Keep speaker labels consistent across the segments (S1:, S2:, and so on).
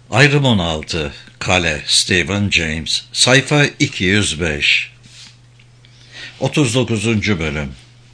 S1: Ayrım 16. Kale Stephen James. Sayfa 205. 39. Bölüm.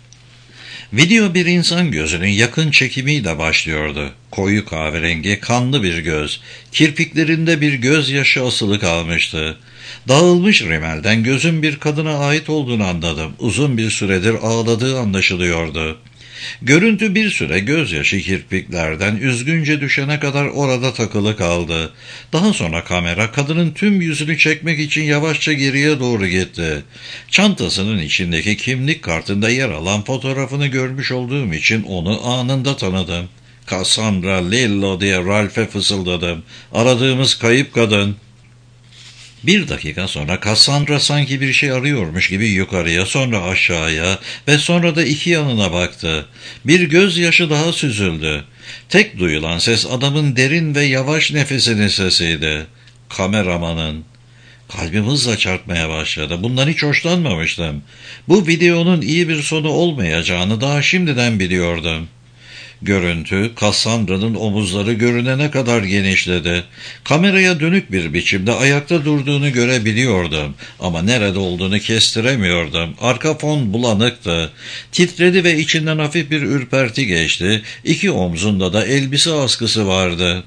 S1: Video bir insan gözünün yakın çekimiyle başlıyordu. Koyu kahverengi, kanlı bir göz. Kirpiklerinde bir gözyaşı asılı kalmıştı. Dağılmış rimelden gözün bir kadına ait olduğunu anladım. Uzun bir süredir ağladığı anlaşılıyordu. Görüntü bir süre gözyaşı kirpiklerden üzgünce düşene kadar orada takılı kaldı. Daha sonra kamera kadının tüm yüzünü çekmek için yavaşça geriye doğru gitti. Çantasının içindeki kimlik kartında yer alan fotoğrafını görmüş olduğum için onu anında tanıdım. Cassandra Lillo diye Ralph'e fısıldadım. Aradığımız kayıp kadın. Bir dakika sonra Cassandra sanki bir şey arıyormuş gibi yukarıya, sonra aşağıya ve sonra da iki yanına baktı. Bir gözyaşı daha süzüldü. Tek duyulan ses adamın derin ve yavaş nefesinin sesiydi. Kameramanın. Kalbim hızla çarpmaya başladı. Bundan hiç hoşlanmamıştım. Bu videonun iyi bir sonu olmayacağını daha şimdiden biliyordum. Görüntü, Cassandra'nın omuzları görünene kadar genişledi. Kameraya dönük bir biçimde ayakta durduğunu görebiliyordum. Ama nerede olduğunu kestiremiyordum. Arka fon bulanıktı. Titredi ve içinden hafif bir ürperti geçti. İki omzunda da elbise askısı vardı.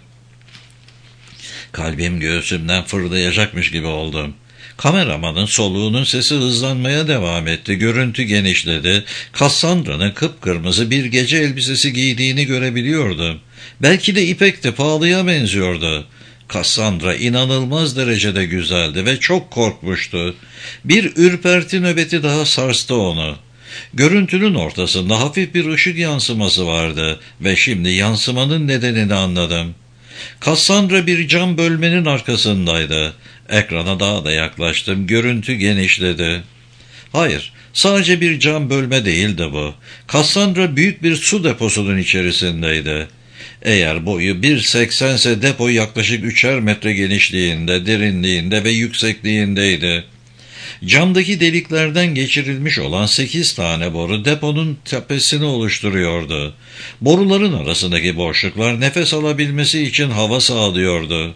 S1: Kalbim göğsümden fırlayacakmış gibi oldum. Kameramanın soluğunun sesi hızlanmaya devam etti. Görüntü genişledi. Cassandra'nın kıpkırmızı bir gece elbisesi giydiğini görebiliyordum. Belki de ipekti, pahalıya benziyordu. Cassandra inanılmaz derecede güzeldi ve çok korkmuştu. Bir ürperti nöbeti daha sarstı onu. Görüntünün ortasında hafif bir ışık yansıması vardı ve şimdi yansımanın nedenini anladım. Cassandra bir cam bölmenin arkasındaydı. Ekrana daha da yaklaştım. Görüntü genişledi. Hayır, sadece bir cam bölme değildi bu. Cassandra büyük bir su deposunun içerisindeydi. Eğer boyu 1,80 ise depo yaklaşık 3'er metre genişliğinde, derinliğinde ve yüksekliğindeydi. Camdaki deliklerden geçirilmiş olan 8 tane boru deponun tepesini oluşturuyordu. Boruların arasındaki boşluklar nefes alabilmesi için hava sağlıyordu.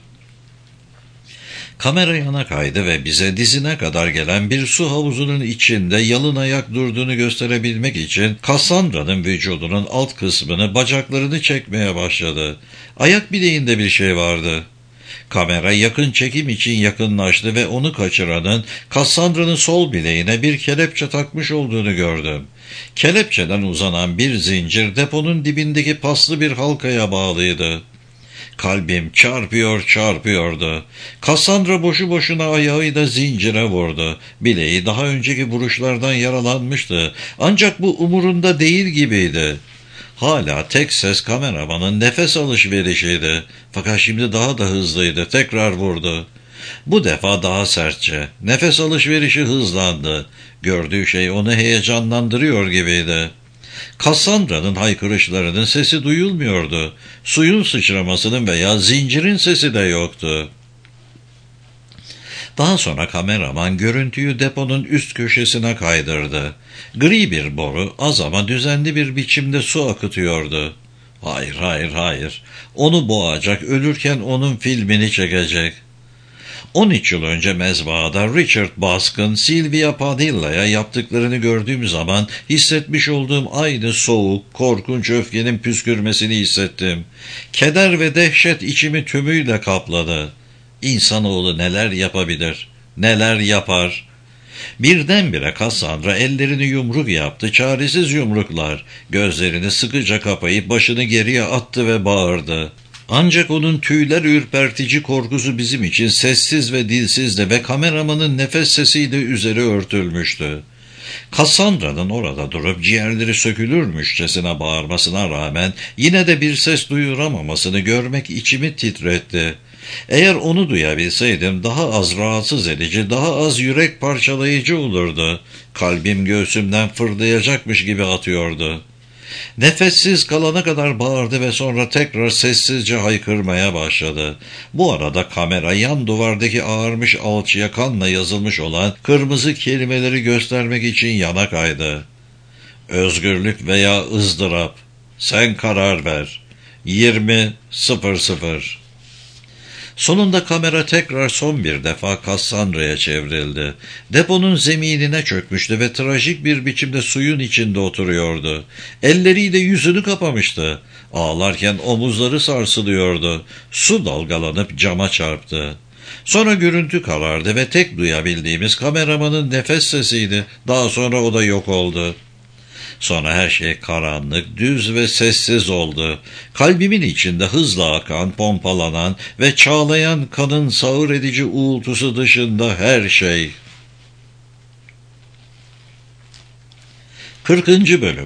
S1: Kamera yana kaydı ve bize dizine kadar gelen bir su havuzunun içinde yalın ayak durduğunu gösterebilmek için Cassandra'nın vücudunun alt kısmını, bacaklarını çekmeye başladı. Ayak bileğinde bir şey vardı. Kamera yakın çekim için yakınlaştı ve onu kaçıranın Cassandra'nın sol bileğine bir kelepçe takmış olduğunu gördüm. Kelepçeden uzanan bir zincir deponun dibindeki paslı bir halkaya bağlıydı. Kalbim çarpıyordu. Cassandra boşu boşuna ayağıyla zincire vurdu. Bileği daha önceki vuruşlardan yaralanmıştı. Ancak bu umurunda değil gibiydi. Hala tek ses kameramanın nefes alışverişiydi. Fakat şimdi daha da hızlıydı. Tekrar vurdu. Bu defa daha sertçe. Nefes alışverişi hızlandı. Gördüğü şey onu heyecanlandırıyor gibiydi. Cassandra'nın haykırışlarının sesi duyulmuyordu. Suyun sıçramasının veya zincirin sesi de yoktu. Daha sonra kameraman görüntüyü deponun üst köşesine kaydırdı. Gri bir boru az ama düzenli bir biçimde su akıtıyordu. Hayır. Onu boğacak, ölürken onun filmini çekecek. 13 yıl önce mezbahada Richard Bask'ın Sylvia Padilla'ya yaptıklarını gördüğüm zaman hissetmiş olduğum aynı soğuk, korkunç öfkenin püskürmesini hissettim. Keder ve dehşet içimi tümüyle kapladı. İnsanoğlu neler yapabilir, neler yapar? Birdenbire Cassandra ellerini yumruk yaptı, çaresiz yumruklar. Gözlerini sıkıca kapayıp başını geriye attı ve bağırdı. Ancak onun tüyler ürpertici korkusu bizim için sessiz ve dilsizdi ve kameramanın nefes sesiyle üzeri örtülmüştü. Cassandra'nın orada durup ciğerleri sökülürmüşçesine bağırmasına rağmen yine de bir ses duyuramamasını görmek içimi titretti. Eğer onu duyabilseydim daha az rahatsız edici, daha az yürek parçalayıcı olurdu. Kalbim göğsümden fırlayacakmış gibi atıyordu. Nefessiz kalana kadar bağırdı ve sonra tekrar sessizce haykırmaya başladı. Bu arada kamera yan duvardaki ağarmış alçıya kanla yazılmış olan kırmızı kelimeleri göstermek için yana kaydı. Özgürlük veya ızdırap. Sen karar ver. 20.00. Sonunda kamera tekrar son bir defa Cassandra'ya çevrildi. Deponun zeminine çökmüştü ve trajik bir biçimde suyun içinde oturuyordu. Elleriyle yüzünü kapamıştı. Ağlarken omuzları sarsılıyordu. Su dalgalanıp cama çarptı. Sonra görüntü karardı ve tek duyabildiğimiz kameramanın nefes sesiydi. Daha sonra o da yok oldu. Sonra her şey karanlık, düz ve sessiz oldu. Kalbimin içinde hızla akan, pompalanan ve çağlayan kanın sağır edici uğultusu dışında her şey. 40. Bölüm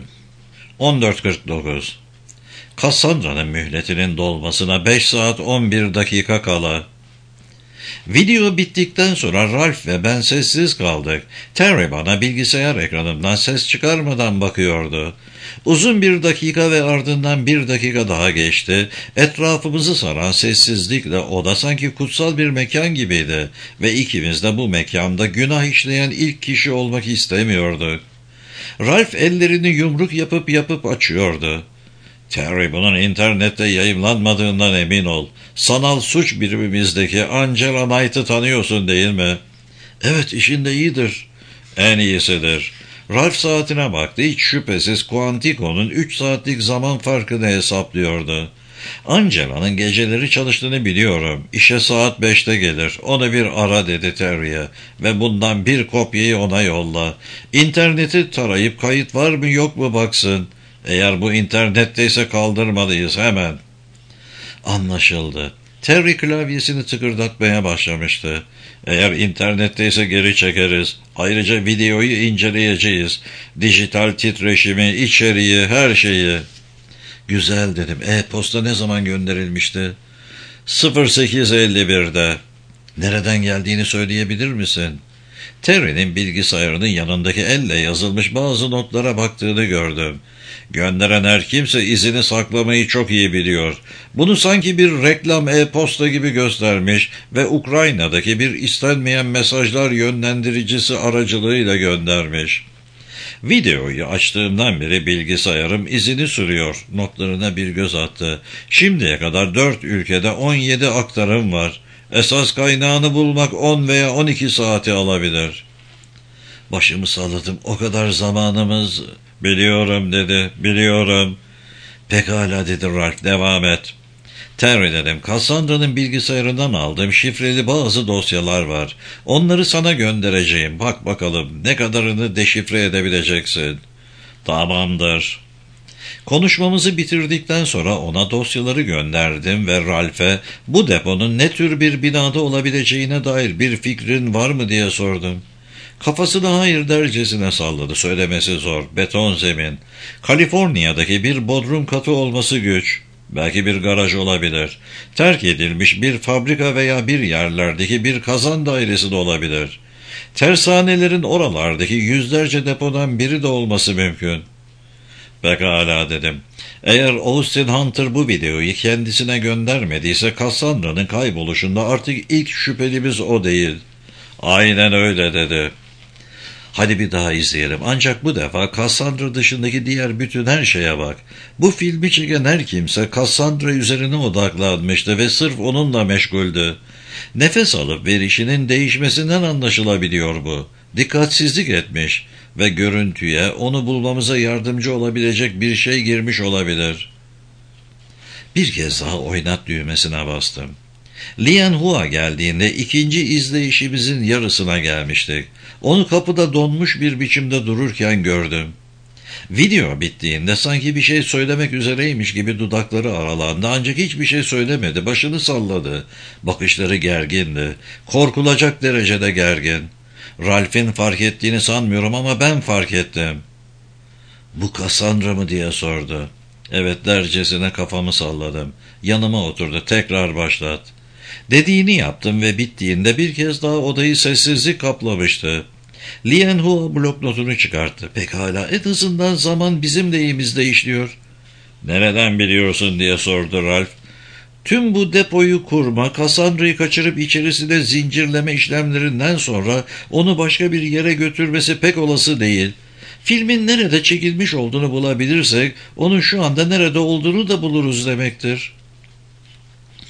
S1: 14.49 Cassandra'nın mühletinin dolmasına 5 saat 11 dakika kala. Video bittikten sonra Ralph ve ben sessiz kaldık. Terry bana bilgisayar ekranımdan ses çıkarmadan bakıyordu. Uzun bir dakika ve ardından bir dakika daha geçti. Etrafımızı saran sessizlikle oda sanki kutsal bir mekan gibiydi ve ikimiz de bu mekanda günah işleyen ilk kişi olmak istemiyorduk. Ralph ellerini yumruk yapıp açıyordu. Terry, bunun internette yayımlanmadığından emin ol. Sanal suç birimimizdeki Angela Knight'ı tanıyorsun değil mi? Evet, işinde iyidir. En iyisidir. Ralph saatine baktı. Hiç şüphesiz Quantico'nun 3 saatlik zaman farkını hesaplıyordu. Angela'nın geceleri çalıştığını biliyorum. İşe saat 5'te gelir. Onu bir ara dedi Terry'e ve bundan bir kopyayı ona yolla. İnterneti tarayıp kayıt var mı yok mu baksın. Eğer bu internetteyse kaldırmalıyız hemen. Anlaşıldı. Terry klavyesini tıkırdatmaya başlamıştı. Eğer internetteyse geri çekeriz. Ayrıca videoyu inceleyeceğiz. Dijital titreşimi, içeriği, her şeyi. Güzel dedim. E-posta ne zaman gönderilmişti? 08.51'de. Nereden geldiğini söyleyebilir misin? Terry'nin bilgisayarının yanındaki elle yazılmış bazı notlara baktığını gördüm. Gönderen her kimse izini saklamayı çok iyi biliyor. Bunu sanki bir reklam e-posta gibi göstermiş ve Ukrayna'daki bir istenmeyen mesajlar yönlendiricisi aracılığıyla göndermiş. Videoyu açtığımdan beri bilgisayarım izini sürüyor. Notlarına bir göz attı. Şimdiye kadar 4 ülkede 17 aktarım var. Esas kaynağını bulmak 10 veya 12 saati alabilir. Başımı salladım. O kadar zamanımız... Biliyorum dedi. Biliyorum. Pekala dedi Ralph. Devam et. Terry dedim. Cassandra'nın bilgisayarından aldığım şifreli bazı dosyalar var. Onları sana göndereceğim. Bak bakalım ne kadarını deşifre edebileceksin. Tamamdır. Konuşmamızı bitirdikten sonra ona dosyaları gönderdim ve Ralph'e bu deponun ne tür bir binada olabileceğine dair bir fikrin var mı diye sordum. Kafasını hayır dercesine salladı. Söylemesi zor. Beton zemin. Kaliforniya'daki bir bodrum katı olması güç. Belki bir garaj olabilir. Terk edilmiş bir fabrika veya bir yerlerdeki bir kazan dairesi de olabilir. Tersanelerin oralardaki yüzlerce depodan biri de olması mümkün. Pekala dedim. Eğer Austin Hunter bu videoyu kendisine göndermediyse Cassandra'nın kayboluşunda artık ilk şüphelimiz o değil. Aynen öyle dedi. Hadi bir daha izleyelim. Ancak bu defa Cassandra dışındaki diğer bütün her şeye bak. Bu filmi çeken her kimse Cassandra üzerine odaklanmıştı ve sırf onunla meşguldü. Nefes alıp verişinin değişmesinden anlaşılabiliyor bu. Dikkatsizlik etmiş ve görüntüye onu bulmamıza yardımcı olabilecek bir şey girmiş olabilir. Bir kez daha oynat düğmesine bastım. Lian Hua geldiğinde ikinci izleyişimizin yarısına gelmiştik. Onu kapıda donmuş bir biçimde dururken gördüm. Video bittiğinde sanki bir şey söylemek üzereymiş gibi dudakları aralandı ancak hiçbir şey söylemedi. Başını salladı. Bakışları gergindi. Korkulacak derecede gergin. Ralph'in fark ettiğini sanmıyorum ama ben fark ettim. Bu Cassandra mı diye sordu. Evet dercesine kafamı salladım. Yanıma oturdu. Tekrar başlat. Dediğini yaptım ve bittiğinde bir kez daha odayı sessizlik kaplamıştı. Lian Hua bloknotunu çıkarttı. Pekala, en azından zaman bizim lehimizde işliyor. Nereden biliyorsun diye sordu Ralph. Tüm bu depoyu kurma, Cassandra'yı kaçırıp içerisinde zincirleme işlemlerinden sonra onu başka bir yere götürmesi pek olası değil. Filmin nerede çekilmiş olduğunu bulabilirsek, onun şu anda nerede olduğunu da buluruz demektir.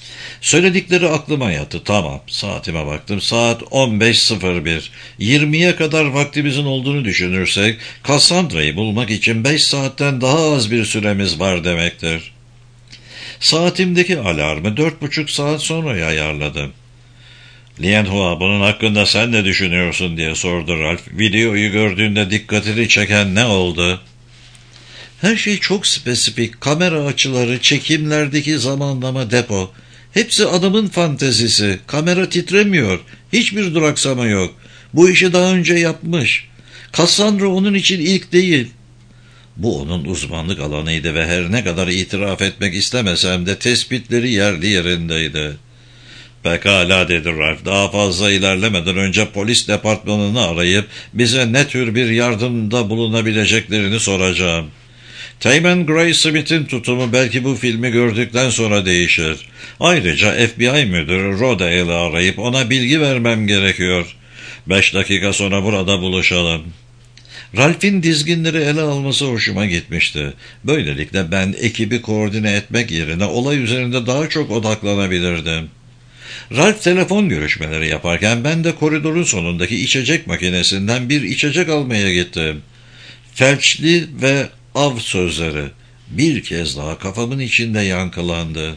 S1: Söyledikleri aklıma yattı. Tamam, saatime baktım. Saat 15:01. 20'ye kadar vaktimizin olduğunu düşünürsek, Cassandra'yı bulmak için 5 saatten daha az bir süremiz var demektir. Saatimdeki alarmı 4,5 saat sonraya ayarladım. Lianhua, bunun hakkında sen ne düşünüyorsun diye sordu Ralph. Videoyu gördüğünde dikkatini çeken ne oldu? Her şey çok spesifik. Kamera açıları, çekimlerdeki zamanlama, depo. Hepsi adamın fantezisi. Kamera titremiyor. Hiçbir duraksama yok. Bu işi daha önce yapmış. Cassandra onun için ilk değil. Bu onun uzmanlık alanıydı ve her ne kadar itiraf etmek istemesem de tespitleri yerli yerindeydi. Pekala dedi Ralph. Daha fazla ilerlemeden önce polis departmanını arayıp bize ne tür bir yardımda bulunabileceklerini soracağım. Teğmen Gray Smith'in tutumu belki bu filmi gördükten sonra değişir. Ayrıca FBI müdürü Rodale'ı arayıp ona bilgi vermem gerekiyor. 5 dakika sonra burada buluşalım. Ralph'in dizginleri ele alması hoşuma gitmişti. Böylelikle ben ekibi koordine etmek yerine olay üzerinde daha çok odaklanabilirdim. Ralph telefon görüşmeleri yaparken ben de koridorun sonundaki içecek makinesinden bir içecek almaya gittim. Felçli ve av sözleri bir kez daha kafamın içinde yankılandı.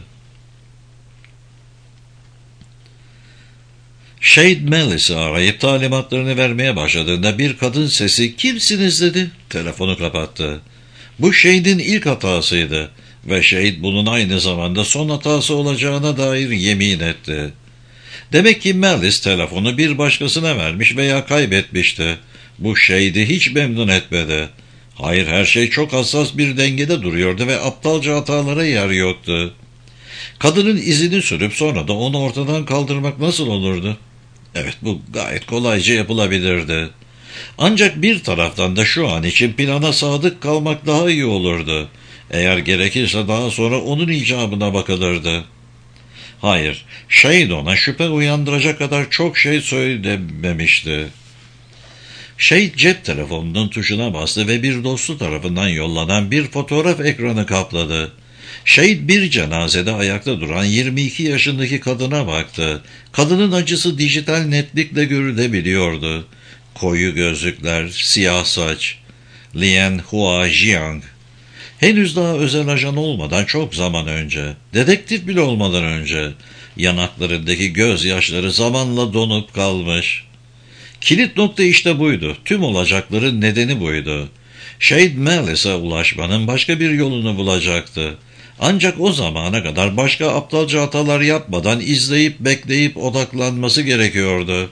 S1: Shade Melis'i arayıp talimatlarını vermeye başladığında bir kadın sesi "Kimsiniz?" dedi. Telefonu kapattı. Bu Shade'in ilk hatasıydı ve Shade bunun aynı zamanda son hatası olacağına dair yemin etti. Demek ki Melis telefonu bir başkasına vermiş veya kaybetmişti. Bu Shade'i hiç memnun etmedi. Hayır, her şey çok hassas bir dengede duruyordu ve aptalca hatalara yer yoktu. Kadının izini sürüp sonra da onu ortadan kaldırmak nasıl olurdu? Evet, bu gayet kolayca yapılabilirdi. Ancak bir taraftan da şu an için plana sadık kalmak daha iyi olurdu. Eğer gerekirse daha sonra onun icabına bakılırdı. Hayır, Shade ona şüphe uyandıracak kadar çok şey söylememişti. Shade cep telefonunun tuşuna bastı ve bir dostu tarafından yollanan bir fotoğraf ekranı kapladı. Shade bir cenazede ayakta duran 22 yaşındaki kadına baktı. Kadının acısı dijital netlikle görülebiliyordu. Koyu gözlükler, siyah saç. Lianhua Jiang. Henüz daha özel ajan olmadan çok zaman önce, dedektif bile olmadan önce, yanaklarındaki gözyaşları zamanla donup kalmış. Kilit nokta işte buydu. Tüm olacakların nedeni buydu. Shade Melis'e ulaşmanın başka bir yolunu bulacaktı. Ancak o zamana kadar başka aptalca hatalar yapmadan izleyip bekleyip odaklanması gerekiyordu.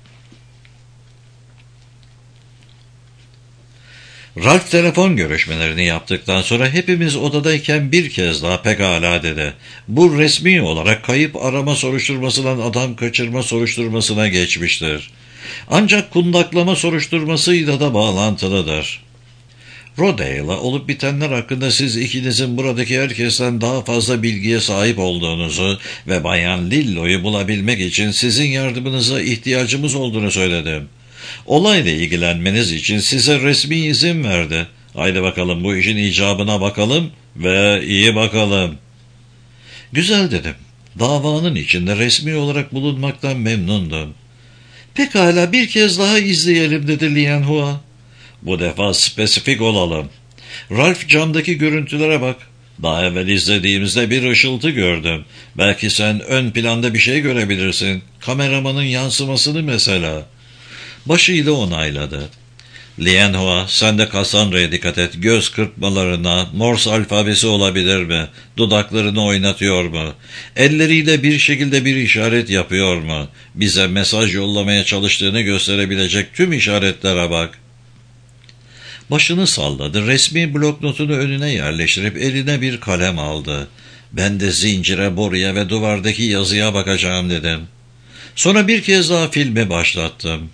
S1: Ralph telefon görüşmelerini yaptıktan sonra hepimiz odadayken bir kez daha "Pekala" dedi. Bu resmi olarak kayıp arama soruşturmasından adam kaçırma soruşturmasına geçmiştir. Ancak kundaklama soruşturmasıyla da bağlantılıdır. Rodale'la olup bitenler hakkında siz ikinizin buradaki herkesten daha fazla bilgiye sahip olduğunuzu ve Bayan Lillo'yu bulabilmek için sizin yardımınıza ihtiyacımız olduğunu söyledim. Olayla ilgilenmeniz için size resmi izin verdi. Haydi bakalım bu işin icabına bakalım ve iyi bakalım. Güzel dedim. Davanın içinde resmi olarak bulunmaktan memnundum. Pekala, bir kez daha izleyelim dedi Lianhua. Bu defa spesifik olalım. Ralph, camdaki görüntülere bak. Daha evvel izlediğimizde bir ışıltı gördüm. Belki sen ön planda bir şey görebilirsin. Kameramanın yansımasını mesela. Başıyla onayladı. Lianhua, sen de Cassandra'ya dikkat et. Göz kırpmalarına, Morse alfabesi olabilir mi? Dudaklarını oynatıyor mu? Elleriyle bir şekilde bir işaret yapıyor mu? Bize mesaj yollamaya çalıştığını gösterebilecek tüm işaretlere bak. Başını salladı. Resmi bloknotunu önüne yerleştirip eline bir kalem aldı. Ben de zincire, boruya ve duvardaki yazıya bakacağım dedim. Sonra bir kez daha filmi başlattım.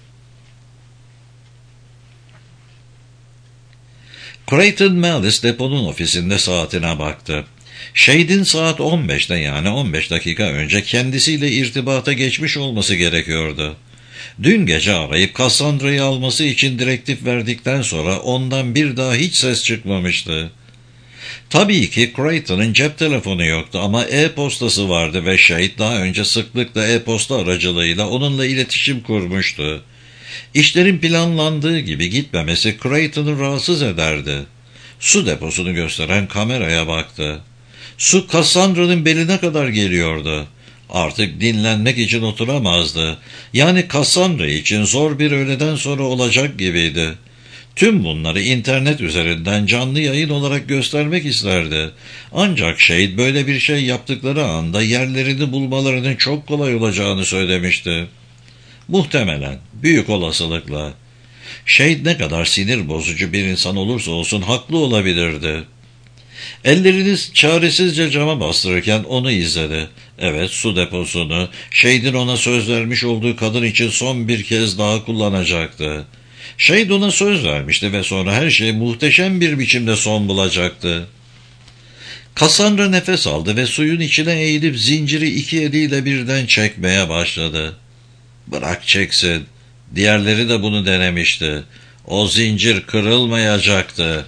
S1: Creighton Melis deponun ofisinde saatine baktı. Shade'in saat 15'te, yani 15 dakika önce kendisiyle irtibata geçmiş olması gerekiyordu. Dün gece arayıp Cassandra'yı alması için direktif verdikten sonra ondan bir daha hiç ses çıkmamıştı. Tabii ki Creighton'ın cep telefonu yoktu ama e-postası vardı ve Shade daha önce sıklıkla e-posta aracılığıyla onunla iletişim kurmuştu. İşlerin planlandığı gibi gitmemesi Creighton'u rahatsız ederdi. Su deposunu gösteren kameraya baktı. Su Cassandra'nın beline kadar geliyordu. Artık dinlenmek için oturamazdı. Yani Cassandra için zor bir öğleden sonra olacak gibiydi. Tüm bunları internet üzerinden canlı yayın olarak göstermek isterdi. Ancak Shade böyle bir şey yaptıkları anda yerlerini bulmalarının çok kolay olacağını söylemişti. Muhtemelen, büyük olasılıkla. Shade ne kadar sinir bozucu bir insan olursa olsun haklı olabilirdi. Ellerini çaresizce cama bastırırken onu izledi. Evet, su deposunu, Shade'in ona söz vermiş olduğu kadın için son bir kez daha kullanacaktı. Shade ona söz vermişti ve sonra her şey muhteşem bir biçimde son bulacaktı. Cassandra nefes aldı ve suyun içine eğilip zinciri iki eliyle birden çekmeye başladı. Bırak çeksin. Diğerleri de bunu denemişti. O zincir kırılmayacaktı.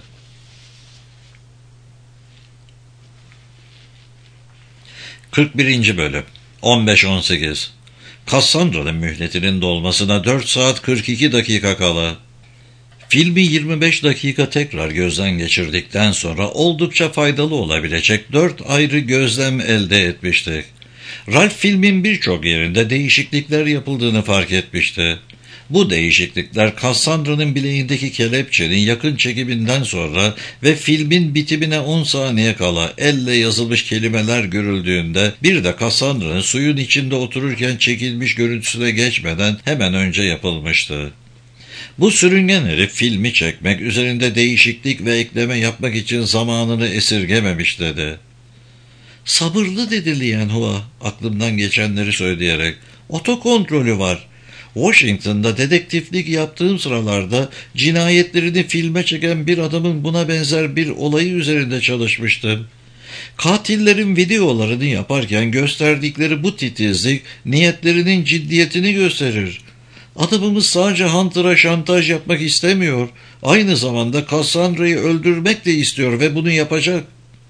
S1: 41. Bölüm 15-18 Cassandra'nın mühletinin dolmasına 4 saat 42 dakika kala. Filmi 25 dakika tekrar gözden geçirdikten sonra oldukça faydalı olabilecek 4 ayrı gözlem elde etmiştik. Ralph filmin birçok yerinde değişiklikler yapıldığını fark etmişti. Bu değişiklikler Cassandra'nın bileğindeki kelepçenin yakın çekiminden sonra ve filmin bitimine 10 saniye kala elle yazılmış kelimeler görüldüğünde, bir de Cassandra'nın suyun içinde otururken çekilmiş görüntüsüne geçmeden hemen önce yapılmıştı. Bu sürüngen herif filmi çekmek, üzerinde değişiklik ve ekleme yapmak için zamanını esirgememiş dedi. Sabırlı dedi Lianhua, aklımdan geçenleri söyleyerek. Otokontrolü var. Washington'da dedektiflik yaptığım sıralarda cinayetlerini filme çeken bir adamın buna benzer bir olayı üzerinde çalışmıştım. Katillerin videolarını yaparken gösterdikleri bu titizlik niyetlerinin ciddiyetini gösterir. Adamımız sadece Hunter'a şantaj yapmak istemiyor. Aynı zamanda Cassandra'yı öldürmek de istiyor ve bunu yapacak.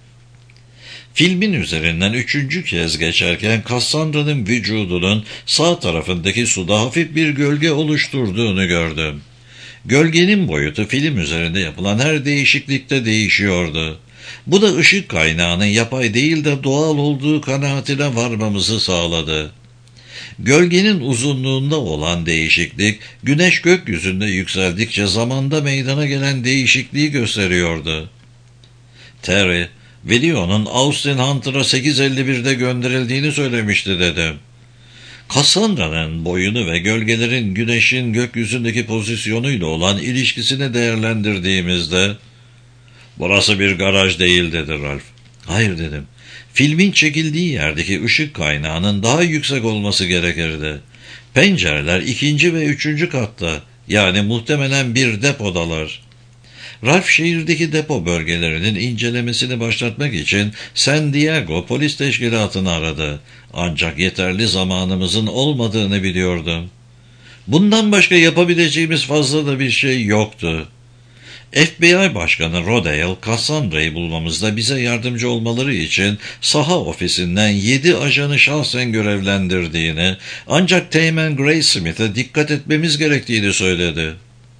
S1: Filmin üzerinden 3. kez geçerken Cassandra'nın vücudunun sağ tarafındaki suda hafif bir gölge oluşturduğunu gördüm. Gölgenin boyutu film üzerinde yapılan her değişiklikte değişiyordu. Bu da ışık kaynağının yapay değil de doğal olduğu kanaatine varmamızı sağladı. Gölgenin uzunluğunda olan değişiklik, güneş gökyüzünde yükseldikçe zamanda meydana gelen değişikliği gösteriyordu. Terry, videonun Austin Hunter'a 8:51'de gönderildiğini söylemişti dedim. Cassandra'nın boyunu ve gölgelerin güneşin gökyüzündeki pozisyonuyla olan ilişkisini değerlendirdiğimizde, burası bir garaj değil dedi Ralph. Hayır dedim. Filmin çekildiği yerdeki ışık kaynağının daha yüksek olması gerekirdi. Pencereler 2. ve 3. katta, yani muhtemelen bir depodalar. Ralph şehirdeki depo bölgelerinin incelemesini başlatmak için San Diego polis teşkilatını aradı. Ancak yeterli zamanımızın olmadığını biliyordum. Bundan başka yapabileceğimiz fazla da bir şey yoktu. FBI Başkanı Rodale, Cassandra'yı bulmamızda bize yardımcı olmaları için saha ofisinden 7 ajanı şahsen görevlendirdiğini, ancak Teğmen Graysmith'e dikkat etmemiz gerektiğini söyledi.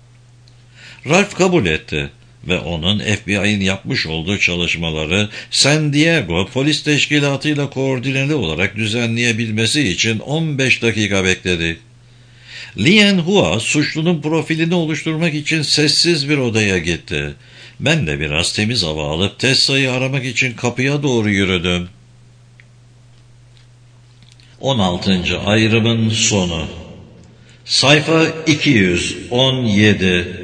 S1: Ralph kabul etti ve onun FBI'nin yapmış olduğu çalışmaları San Diego polis teşkilatıyla koordineli olarak düzenleyebilmesi için 15 dakika bekledi. Lianhua suçlunun profilini oluşturmak için sessiz bir odaya gitti. Ben de biraz temiz hava alıp Tessa'yı aramak için kapıya doğru yürüdüm. 16. ayrımın sonu. Sayfa 217.